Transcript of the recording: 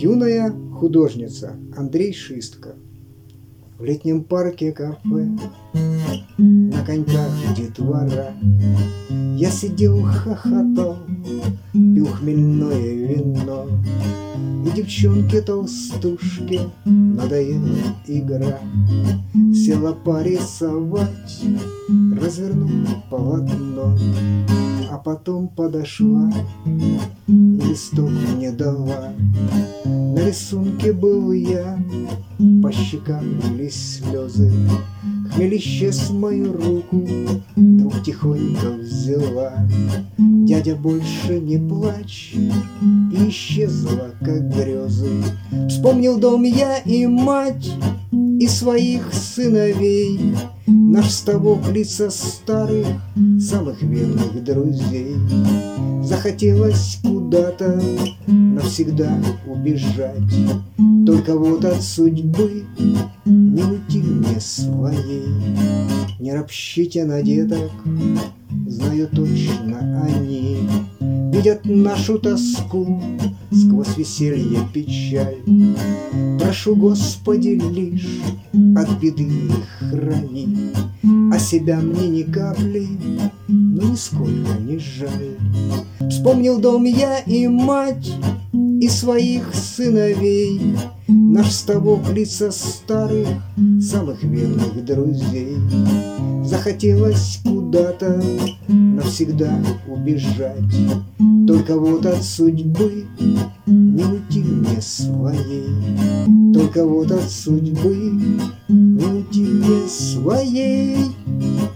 Юная художница Андрей Шистко. В летнем парке кафе, на коньках детвора, я сидел, хохотал, пил хмельное вино, и девчонке-толстушке надоела игра. Села порисовать, развернула полотно, а потом подошла и листок мне дала. На рисунке был я, по щекам лились слезы. Хмелище с мою руку вдруг тихонько взяла. Дядя, больше не плачь, и исчезла, как грезы. Вспомнил дом я и мать, и своих сыновей, наш ставок, лица старых, самых верных друзей. Захотелось куда-то навсегда убежать, только вот от судьбы не уйти мне своей. Не ропщите на деток, знаю точно они видят нашу тоску сквозь веселье печаль. Прошу, Господи, лишь от беды их храни, а себя мне ни капли, но нисколько не жаль. Вспомнил дом я и мать, и своих сыновей, наш ставок, лица старых, самых верных друзей. Захотелось куда-то навсегда убежать, только вот от судьбы не уйти мне своей. Только вот от судьбы не уйти мне своей.